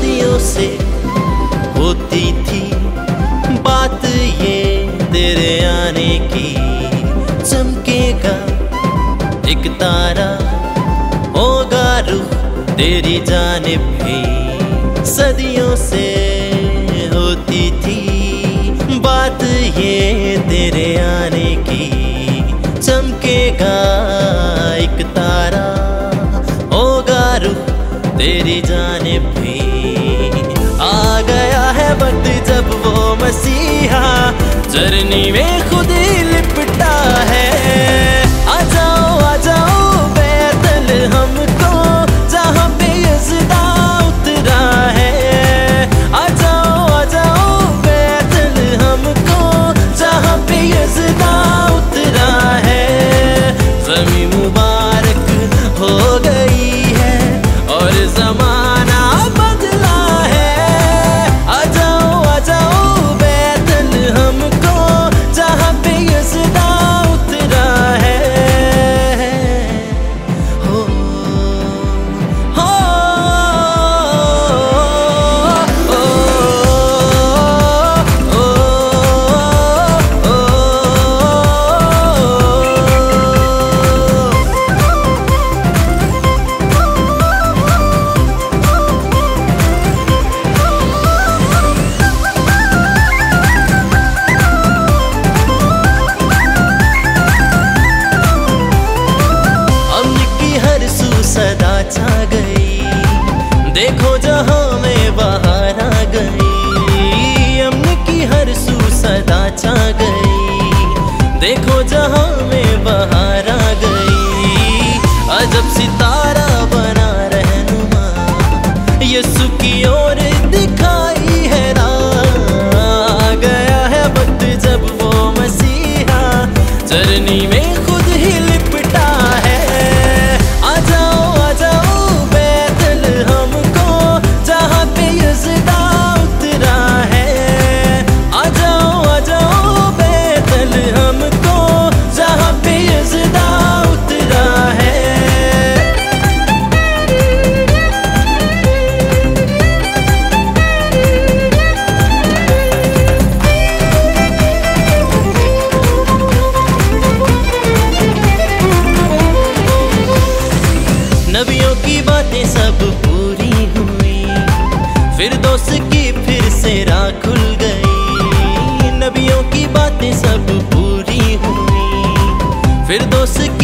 सदियों से होती थी बात ये तेरे आने की। चमकेगा एक तारा, होगा रुख तेरी जानिब भी। सदियों से होती थी बात ये तेरे आने की। चमकेगा एक तारा, होगा रुख तेरी जानिब भी। आ गया है वक्त जब वो मसीहा चरनी में खुद ही लिपटा है। आ जाओ बैतल हमको जहाँ पे यज़दा उतरा है। आ जाओ बैतल हमको जहाँ पे यज़दा उतरा है। ज़मीं मुबारक हो गई है और ज़माना बदला है। आ जाओ बैतल हमको जहाँ पे यज़दा उतरा है। हो सदा छा गई, देखो जहां में बाहर आ गई। अमन की हर सू सदा छा गई, देखो जहां में बाहर आ गई। अजब सितारा बना रहनुमा यीशु की ओर दिखाई है राह। आ गया है वक्त जब वो मसीहा चरनी में खुद ही लिपटा है। आ जाओ बैतल हमको जहाँ पे यज़दा उतरा है। आ जाओ बैतल हमको जहाँ पे यज़दा उतरा है। नबियों की बातें सब पूरी हुई, फिरदौस की फिर से राह खुल गई। नबियों की बातें सब पूरी हुई, फिरदौस